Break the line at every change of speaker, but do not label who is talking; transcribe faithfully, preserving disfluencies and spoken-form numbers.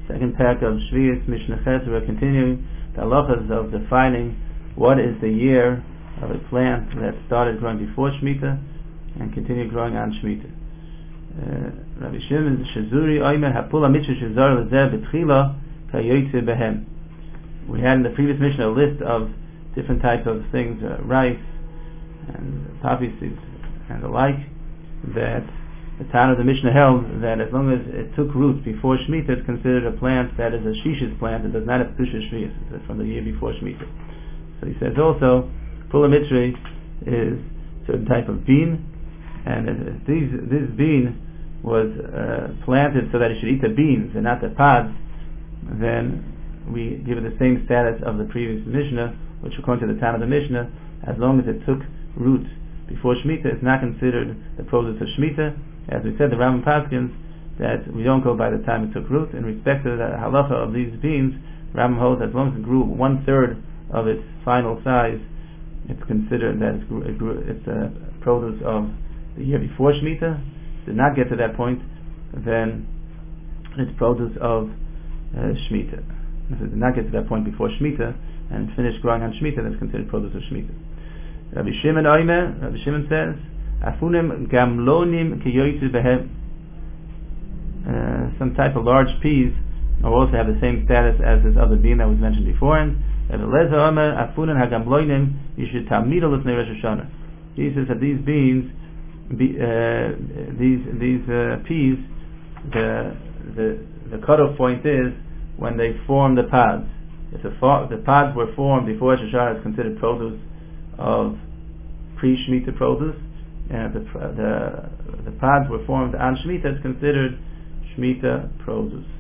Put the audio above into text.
Second pack of Shvius Mishnah Ches, we're continuing the halachas of defining what is the year of a plant that started growing before Shemitah and continued growing on Shemitah. Uh, Rabbi Shimon Shazuri Oimer Hapula Mitzvah Shazar Lezer B'Tchila Kayotze Behem. We had in the previous Mishnah a list of different types of things, uh, rice and poppy seeds and the like, that the town of the Mishnah held that as long as it took root before Shemitah, it's considered a plant that is a Shishis plant. It does not have Kedusha Shvius. It's from the year before Shemitah. So he says also, Pula Mitzri is a certain type of bean, and if these, this bean was uh, planted so that it should eat the beans and not the pods, then we give it the same status of the previous Mishnah, which according to the town of the Mishnah, as long as it took root before Shemitah, it's not considered the produce of Shemitah. As we said, the Rambam Paskins that we don't go by the time it took root. In respect to the halacha of these beans, Rambam holds that as long as it grew one third of its final size, it's considered that it's, it grew, it's a produce of the year before Shemitah. Did not get to that point, then it's produce of uh, Shemitah. If it did not get to that point before Shemitah and finished growing on Shemitah, then it's considered produce of Shemitah. Rabbi Shimon Oimer, Rabbi Shimon says, Afunim gamlonim kiyoytzu behem. Some type of large peas also have the same status as this other bean that was mentioned before. And Eliezer Omer afunim hagamlonim yishu tamido l'fnei Rosh Hashanah. He says that these beans, be, uh, these these uh, peas, the the the cutoff point is when they form the pods. If the, fo- the pods were formed before Rosh Hashanah, it's considered produce of pre-Shemitah produce. And the, the the pods were formed on Shemitah, it's considered Shemitah produce.